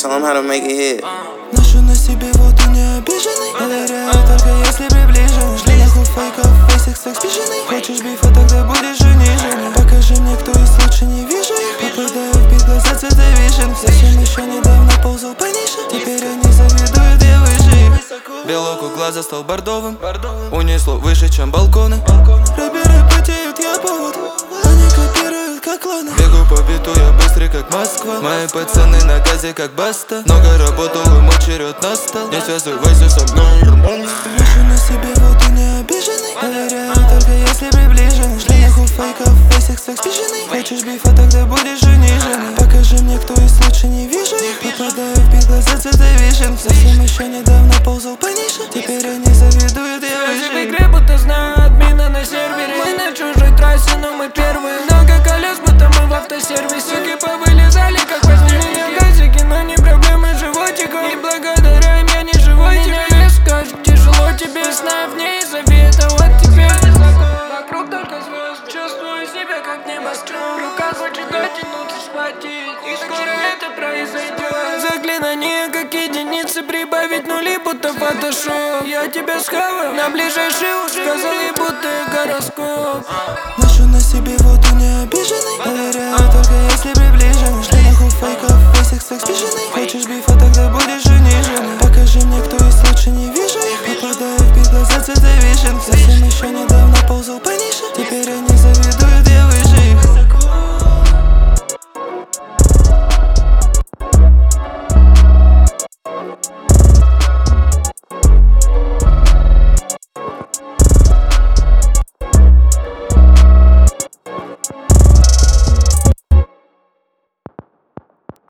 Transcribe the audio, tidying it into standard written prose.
tell him how to make it hit. Ношу на себе, вот и не обиженный. Доверяю только если приближен. Жди нахуй фейков, фейсик секс пиженый. Хочешь бифа, тогда будешь унижен. Покажи мне, кто из лучше, не вижу их. Попадаю в бит, глаза цвета вишен. Совсем еще недавно ползал по нише. Теперь они завидуют, я выше их. Белок у глаза стал бордовым. Унесло выше, чем балконы. Рэперы потеют, я повод. Они копируют, как клоны. Бегу по биту, я быстрый, как Москва. Мои пацаны на газе, как Баста. Много работал, и мой черед настал. Не связывайся со мной, ношу на себе, вот и не обиженный. Доверяю только если приближен. Жди нахуй фейков, фейсик секс пиженый. Хочешь бифа, тогда будешь унижен. Покажи мне, кто из лучше, не вижу их. Попадаю в бит, глаза цвета вишен. Совсем еще недавно ползал по нише. Теперь они завидуют, я выше. В игре будто знаю админа на сервере. Мы на чужой трассе, но мы первые. Много колес, будто мы в автосервисе. Суки повылезали, как возле меня газики. Но не проблемы животиков. И благодаря им я не живой. Меня резко, тяжело тебе сна в ней. Зови это вот теперь. Вокруг только звезд, чувствую себя как небоскреб. Рука хочет дотянуться, схватить. И скоро это произойдет. Заклинание как единицы, прибавить нули, будто фотошоп. Я тебя схаваю на ближайший уж. Сказали, будто гороскоп. Ношу на себе, вот и не обиженный. Доверяю только если